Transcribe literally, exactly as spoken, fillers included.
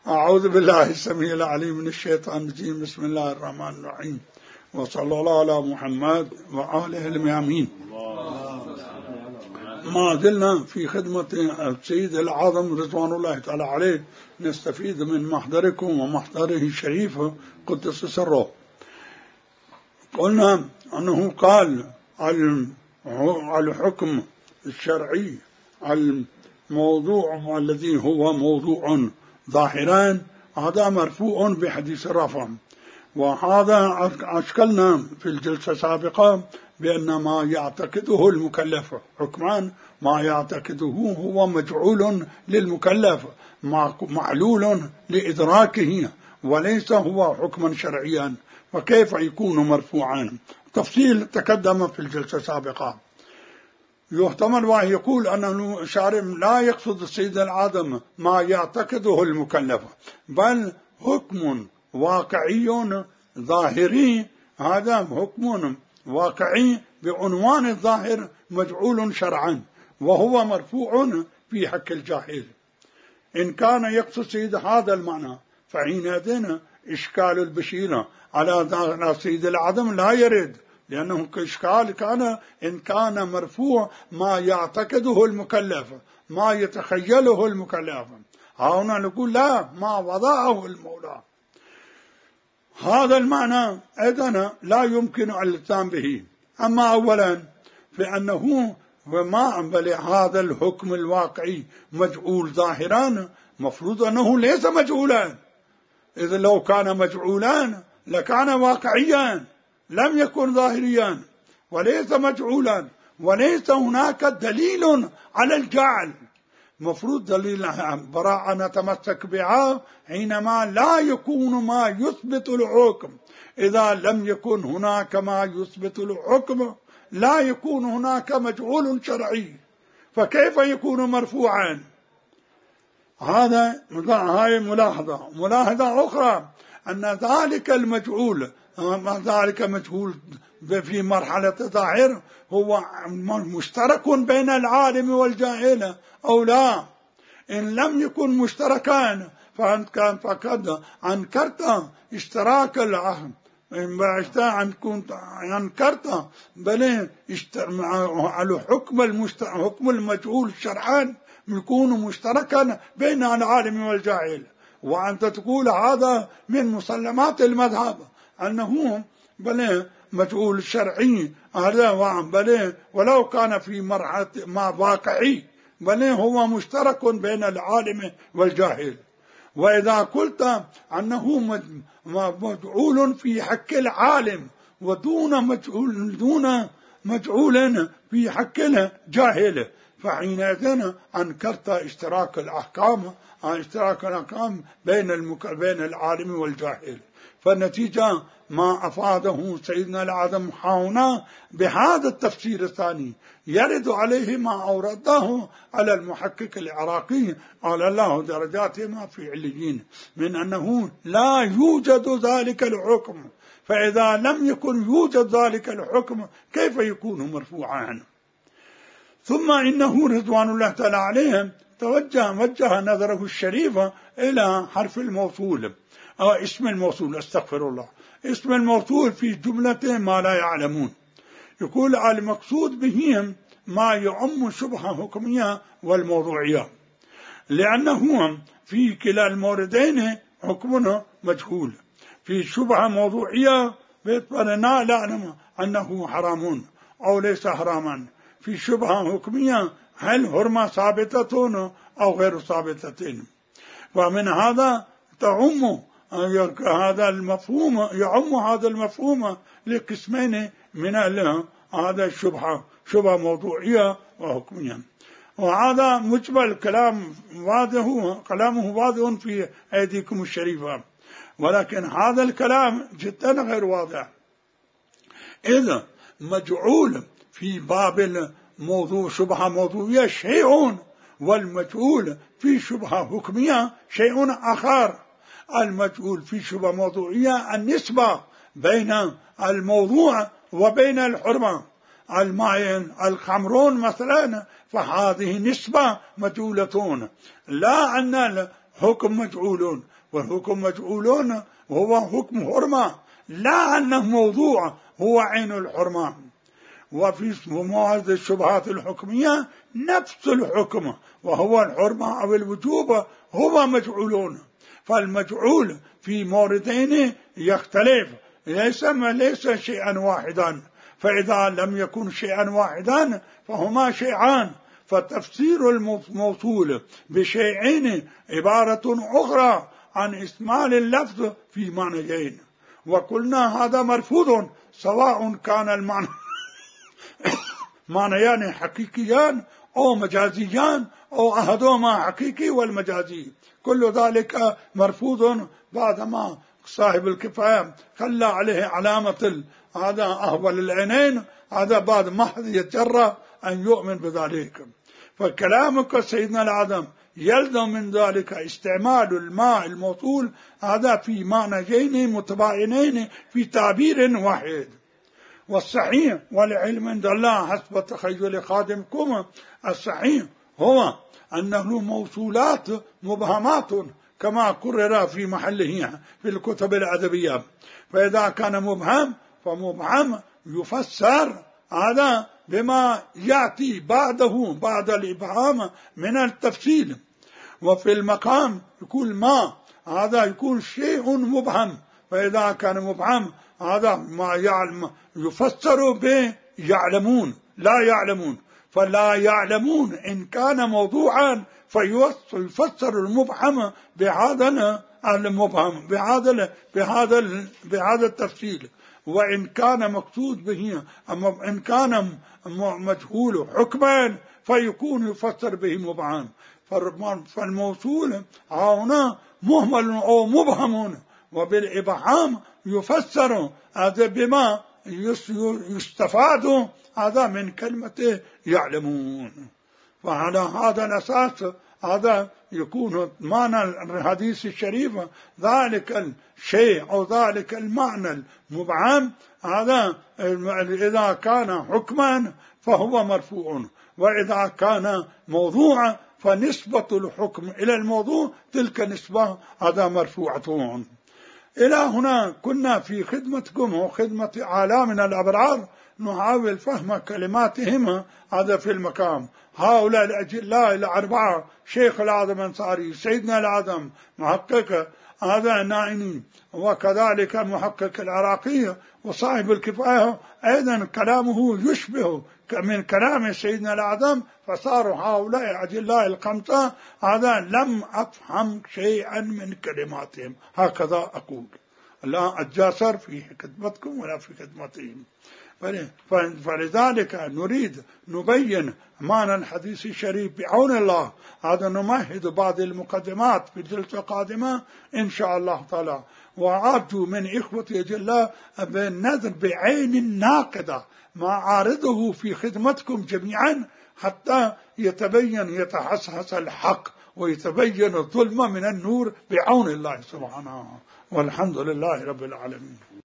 أعوذ بالله السميع العليم من الشيطان الرجيم. بسم الله الرحمن الرحيم، وصلى الله على محمد وآله الميامين. ما زلنا في خدمة السيد الأعظم رضوان الله تعالى عليه، نستفيد من محضركم ومحضره الشريف قدس سره. قلنا أنه قال الحكم الشرعي الموضوع الذي هو موضوع ظاهران هذا مرفوع بحديث الرفع، وهذا أشكلنا في الجلسة السابقة بأن ما يعتقده المكلف حكمان، ما يعتقده هو مجعول للمكلف معلول لإدراكه وليس هو حكما شرعيا، فكيف يكون مرفوعا؟ تفصيل تقدم في الجلسة السابقة. يحتمل وأن يقول أن الشارع لا يقصد السيد العظم ما يعتقده المكلف، بل حكم واقعي ظاهري، هذا حكم واقعي بعنوان الظاهر مجعول شرعا وهو مرفوع في حق الجاهل. إن كان يقصد السيد هذا المعنى فحينئذ إشكال البشيرة على السيد العظم لا يرد، لأنه إشكال كان إن كان مرفوع ما يعتقده المكلف ما يتخيله المكلف، هنا نقول لا، ما وضعه المولى. هذا المعنى أيضا لا يمكن الالتزام به. أما أولا فإنه وما بل هذا الحكم الواقعي مجعول ظاهرا، مفروض أنه ليس مجعولا، إذا لو كان مجعولا لكان واقعيا، لم يكن ظاهريا وليس مجعولا، وليس هناك دليل على الجعل. مفروض دليل براءة نتمسك بها حينما لا يكون ما يثبت الحكم. إذا لم يكن هناك ما يثبت الحكم لا يكون هناك مجعول شرعي، فكيف يكون مرفوعا؟ هذا هاي ملاحظة. ملاحظة أخرى أن ذلك المجعول ذلك مجهول في مرحلة الظاهر هو مشترك بين العالم والجاهل أو لا. إن لم يكن مشتركان فأنت كان فقد أنكرت اشتراك العالم، أنكرت بل على حكم حكم المجهول شرعا يكون مشتركا بين العالم والجاهل. وأنت تقول هذا من مسلمات المذهب أنه بل مجعول شرعي هذا بل ولو كان في مرحلة ما واقعي بل هو مشترك بين العالم والجاهل. وإذا قلت أنه مجعول في حق العالم ودون مجعول دون مجعول في حق الجاهل فحينئذ أنكرت اشتراك الأحكام اشتراك الأحكام بين المك... بين العالم والجاهل. فالنتيجة ما أفاده سيدنا الأعظم هنا بهذا التفسير الثاني يرد عليه ما أورده على المحقق العراقي على الله درجاتهما في عليين من أنه لا يوجد ذلك الحكم، فإذا لم يكن يوجد ذلك الحكم كيف يكون مرفوعا؟ ثم إنه رضوان الله تعالى عليهم توجه وجه نظره الشريف إلى حرف الموصول أو اسم الموصول، استغفر الله، اسم الموصول في جملة ما لا يعلمون. يقول المقصود بهم ما يعم شبهة حكمية والموضوعية، لأنه في كلا الموردين حكمنا مجهول. في شبهة موضوعية بيتبرنا لا نعلم أنه حرام أو ليس حراما. في شبهة حكمية هل حرمة ثابتة أو غير ثابتة. ومن هذا تعم هذا المفهوم يعم هذا المفهوم لقسمين من هذا الشبهة، شبهة موضوعية وحكمية. وهذا مجمل كلام واضح، كلامه واضح في أيديكم الشريفة، ولكن هذا الكلام جدا غير واضح. إذا مجعول في باب الموضوع شبهة موضوعية شيء، والمجعول في شبهة حكمية شيء آخر. المجعول في شبهة موضوعية النسبة بين الموضوع وبين الحرمة. الماء الخمرون مثلا فهذه نسبة مجعولة، لا أن الحكم مجعول. والحكم مجعولون وهو حكم حرمة، لا أنه موضوع هو عين الحرمة. وفي موعد الشبهات الحكمية نفس الحكم وهو الحرمة أو الوجوب هو مجعولون، فالمجعول في موردين يختلف، ليس ليس شيئا واحدا، فإذا لم يكن شيئا واحدا فهما شيئان، فتفسير الموصول بشيئين عبارة أخرى عن إستعمال اللفظ في معنيين، وقلنا هذا مرفوض سواء كان المعنى معنيان حقيقيان أو مجازيان أو أحدهما حقيقي والمجازي، كل ذلك مرفوض بعدما صاحب الكفاية خلى عليه علامة هذا أهول العينين، هذا بعد محض يتجرأ أن يؤمن بذلك. فكلامك سيدنا العظم يلزم من ذلك استعمال الماء الموصول هذا في معنيين متباينين في تعبير واحد. والصحيح والعلم عند الله حسب تخيل خادمكم، الصحيح هو أنه موصولات مبهمات كما قرر في محله في الكتب الأدبية، فإذا كان مبهم فمبهم يفسر هذا بما يأتي بعده بعد الإبهام من التفصيل، وفي المقام يكون ما هذا يكون شيء مبهم، فإذا كان مبهم هذا ما يعلم يفسر به يعلمون لا يعلمون، فلا يعلمون إن كان موضوعا فيفسر المبهم بهذا المبهم بهذا بهذا بهذا التفصيل، وإن كان مقصود به أما إن كان مجهول حكما فيكون يفسر به مبهم. فالموصول هنا مهمل أو مبهم، وبالإبهام يفسر هذا بما يستفاد هذا من كلمة يعلمون. وعلى هذا الأساس هذا يكون معنى الحديث الشريف ذلك الشيء أو ذلك المعنى المبهم هذا إذا كان حكما فهو مرفوع، وإذا كان موضوعا فنسبة الحكم إلى الموضوع تلك نسبة هذا مرفوعة. إلى هنا كنا في خدمتكم وخدمة عالمنا الأبرار نحاول فهم كلماتهم هذا في المقام. هؤلاء الأجلاء الأربعة شيخ العظم أنصاري، سيدنا العظم محقق هذا نائني، وكذلك المحقق العراقي وصاحب الكفاية أيضا كلامه يشبه من كلام سيدنا العظم، فصاروا هؤلاء الأجلاء الخمسة هذا لم أفهم شيئا من كلماتهم، هكذا أقول لا أتجاسر في خدمتكم ولا في خدمتهم. فلذلك نريد نبين معنى الحديث الشريف بعون الله، هذا نمهد بعض المقدمات في الجلسة القادمة إن شاء الله تعالى. وأرجو من إخوتي جل بالنظر بعين الناقدة ما عارضه في خدمتكم جميعا حتى يتبين يتحسس الحق ويتبين الظلم من النور بعون الله سبحانه، والحمد لله رب العالمين.